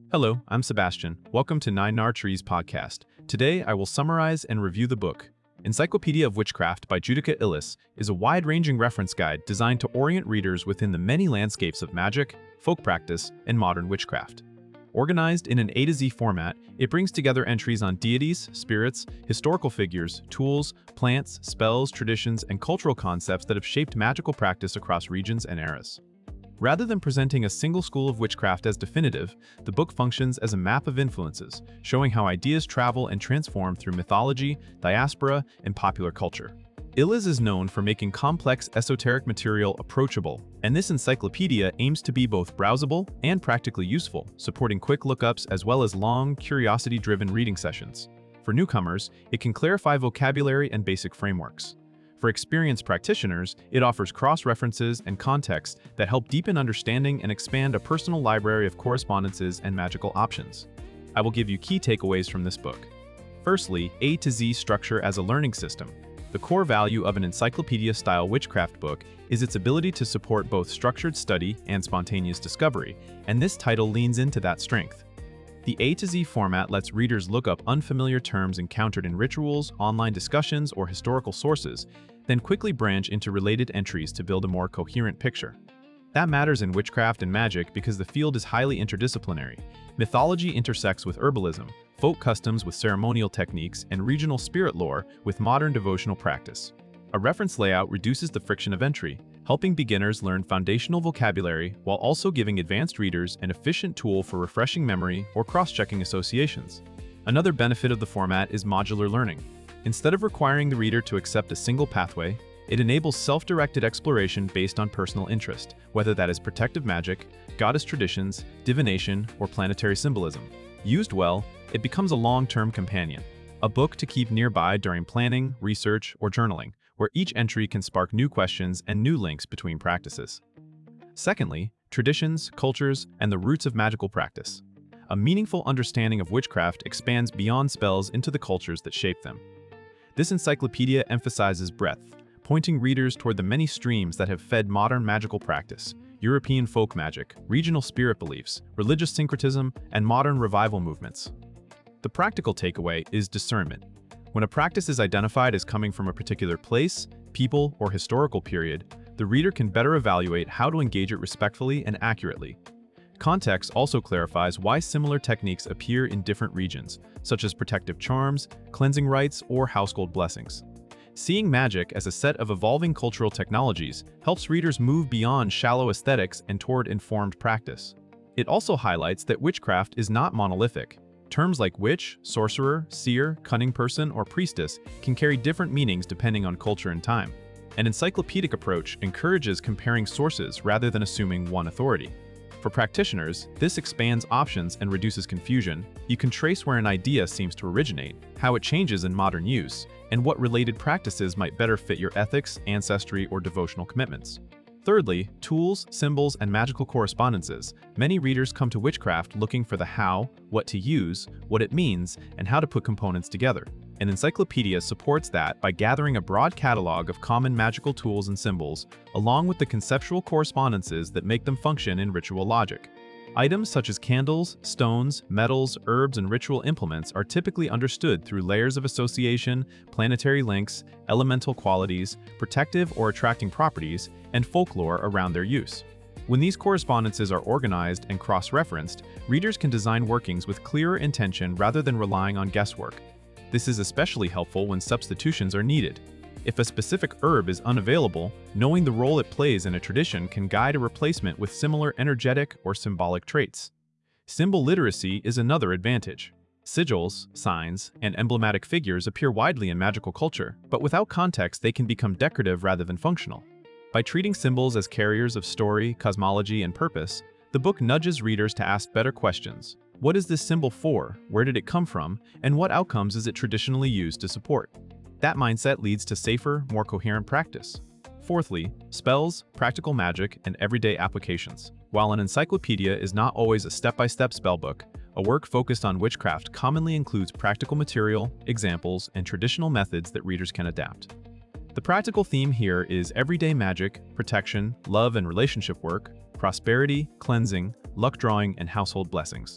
Hello, I'm Sebastian. Welcome to Nine Nar Trees podcast. Today, I will summarize and review the book. Encyclopedia of Witchcraft by Judika Illes is a wide-ranging reference guide designed to orient readers within the many landscapes of magic, folk practice, and modern witchcraft. Organized in an A to Z format, it brings together entries on deities, spirits, historical figures, tools, plants, spells, traditions, and cultural concepts that have shaped magical practice across regions and eras. Rather than presenting a single school of witchcraft as definitive, the book functions as a map of influences, showing how ideas travel and transform through mythology, diaspora, and popular culture. Illes is known for making complex esoteric material approachable, and this encyclopedia aims to be both browsable and practically useful, supporting quick lookups as well as long, curiosity-driven reading sessions. For newcomers, it can clarify vocabulary and basic frameworks. For experienced practitioners, it offers cross-references and context that help deepen understanding and expand a personal library of correspondences and magical options. I will give you key takeaways from this book. Firstly, A to Z structure as a learning system. The core value of an encyclopedia-style witchcraft book is its ability to support both structured study and spontaneous discovery, and this title leans into that strength. The A to Z format lets readers look up unfamiliar terms encountered in rituals, online discussions, or historical sources, then quickly branch into related entries to build a more coherent picture. That matters in witchcraft and magic because the field is highly interdisciplinary. Mythology intersects with herbalism, folk customs with ceremonial techniques, and regional spirit lore with modern devotional practice. A reference layout reduces the friction of entry, helping beginners learn foundational vocabulary while also giving advanced readers an efficient tool for refreshing memory or cross-checking associations. Another benefit of the format is modular learning. Instead of requiring the reader to accept a single pathway, it enables self-directed exploration based on personal interest, whether that is protective magic, goddess traditions, divination, or planetary symbolism. Used well, it becomes a long-term companion, a book to keep nearby during planning, research, or journaling, where each entry can spark new questions and new links between practices. Secondly, traditions, cultures, and the roots of magical practice. A meaningful understanding of witchcraft expands beyond spells into the cultures that shape them. This encyclopedia emphasizes breadth, pointing readers toward the many streams that have fed modern magical practice: European folk magic, regional spirit beliefs, religious syncretism, and modern revival movements. The practical takeaway is discernment. When a practice is identified as coming from a particular place, people, or historical period, the reader can better evaluate how to engage it respectfully and accurately. Context also clarifies why similar techniques appear in different regions, such as protective charms, cleansing rites, or household blessings. Seeing magic as a set of evolving cultural technologies helps readers move beyond shallow aesthetics and toward informed practice. It also highlights that witchcraft is not monolithic. Terms like witch, sorcerer, seer, cunning person, or priestess can carry different meanings depending on culture and time. An encyclopedic approach encourages comparing sources rather than assuming one authority. For practitioners, this expands options and reduces confusion. You can trace where an idea seems to originate, how it changes in modern use, and what related practices might better fit your ethics, ancestry, or devotional commitments. Thirdly, tools, symbols, and magical correspondences. Many readers come to witchcraft looking for the how, what to use, what it means, and how to put components together. An encyclopedia supports that by gathering a broad catalog of common magical tools and symbols, along with the conceptual correspondences that make them function in ritual logic. Items such as candles, stones, metals, herbs, and ritual implements are typically understood through layers of association, planetary links, elemental qualities, protective or attracting properties, and folklore around their use. When these correspondences are organized and cross-referenced, readers can design workings with clearer intention rather than relying on guesswork. This is especially helpful when substitutions are needed. If a specific herb is unavailable, knowing the role it plays in a tradition can guide a replacement with similar energetic or symbolic traits. Symbol literacy is another advantage. Sigils, signs, and emblematic figures appear widely in magical culture, but without context they can become decorative rather than functional. By treating symbols as carriers of story, cosmology, and purpose, the book nudges readers to ask better questions. What is this symbol for? Where did it come from? And what outcomes is it traditionally used to support? That mindset leads to safer, more coherent practice. Fourthly, spells, practical magic, and everyday applications. While an encyclopedia is not always a step-by-step spellbook, a work focused on witchcraft commonly includes practical material, examples, and traditional methods that readers can adapt. The practical theme here is everyday magic, protection, love and relationship work, prosperity, cleansing, luck drawing, and household blessings.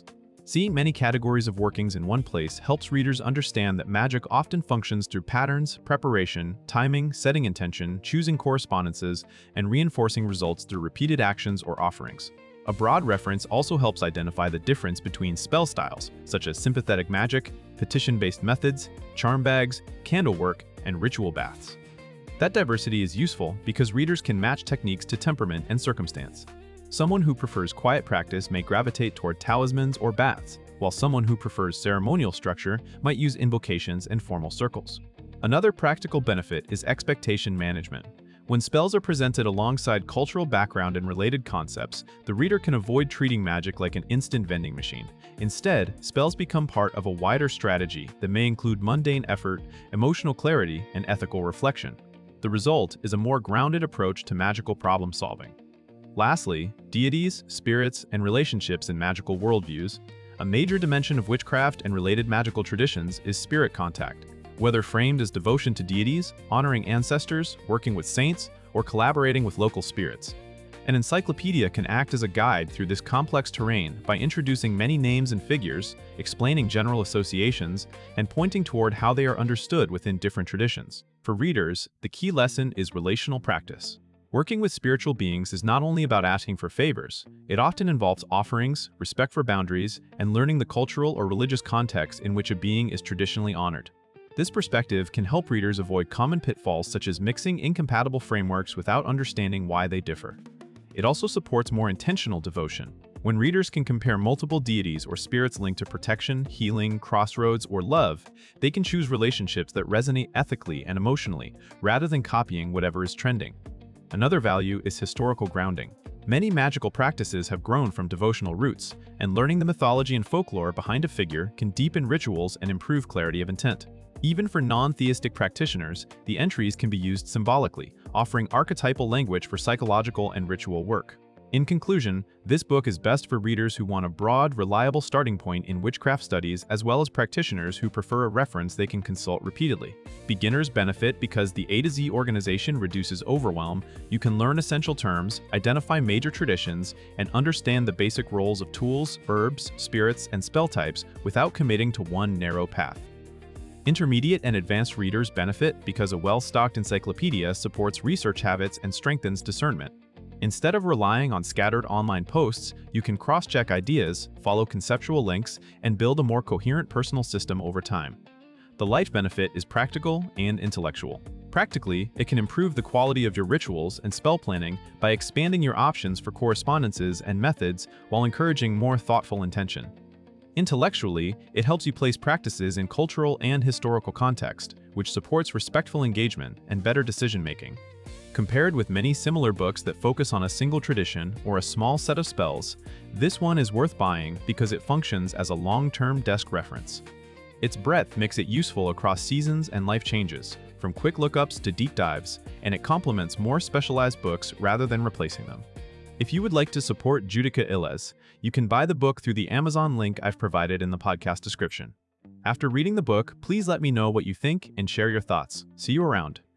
Seeing many categories of workings in one place helps readers understand that magic often functions through patterns, preparation, timing, setting intention, choosing correspondences, and reinforcing results through repeated actions or offerings. A broad reference also helps identify the difference between spell styles, such as sympathetic magic, petition-based methods, charm bags, candle work, and ritual baths. That diversity is useful because readers can match techniques to temperament and circumstance. Someone who prefers quiet practice may gravitate toward talismans or baths, while someone who prefers ceremonial structure might use invocations and formal circles. Another practical benefit is expectation management. When spells are presented alongside cultural background and related concepts, the reader can avoid treating magic like an instant vending machine. Instead, spells become part of a wider strategy that may include mundane effort, emotional clarity, and ethical reflection. The result is a more grounded approach to magical problem solving. Lastly, deities, spirits, and relationships in magical worldviews. A major dimension of witchcraft and related magical traditions is spirit contact. Whether framed as devotion to deities, honoring ancestors, working with saints, or collaborating with local spirits. An encyclopedia can act as a guide through this complex terrain by introducing many names and figures, explaining general associations, and pointing toward how they are understood within different traditions. For readers, the key lesson is relational practice. Working with spiritual beings is not only about asking for favors, it often involves offerings, respect for boundaries, and learning the cultural or religious context in which a being is traditionally honored. This perspective can help readers avoid common pitfalls such as mixing incompatible frameworks without understanding why they differ. It also supports more intentional devotion. When readers can compare multiple deities or spirits linked to protection, healing, crossroads, or love, they can choose relationships that resonate ethically and emotionally, rather than copying whatever is trending. Another value is historical grounding. Many magical practices have grown from devotional roots, and learning the mythology and folklore behind a figure can deepen rituals and improve clarity of intent. Even for non-theistic practitioners, the entries can be used symbolically, offering archetypal language for psychological and ritual work. In conclusion, this book is best for readers who want a broad, reliable starting point in witchcraft studies as well as practitioners who prefer a reference they can consult repeatedly. Beginners benefit because the A to Z organization reduces overwhelm. You can learn essential terms, identify major traditions, and understand the basic roles of tools, herbs, spirits, and spell types without committing to one narrow path. Intermediate and advanced readers benefit because a well-stocked encyclopedia supports research habits and strengthens discernment. Instead of relying on scattered online posts, you can cross-check ideas, follow conceptual links, and build a more coherent personal system over time. The light benefit is practical and intellectual. Practically, it can improve the quality of your rituals and spell planning by expanding your options for correspondences and methods while encouraging more thoughtful intention. Intellectually, it helps you place practices in cultural and historical context, which supports respectful engagement and better decision-making. Compared with many similar books that focus on a single tradition or a small set of spells, this one is worth buying because it functions as a long-term desk reference. Its breadth makes it useful across seasons and life changes, from quick lookups to deep dives, and it complements more specialized books rather than replacing them. If you would like to support Judika Illes, you can buy the book through the Amazon link I've provided in the podcast description. After reading the book, please let me know what you think and share your thoughts. See you around.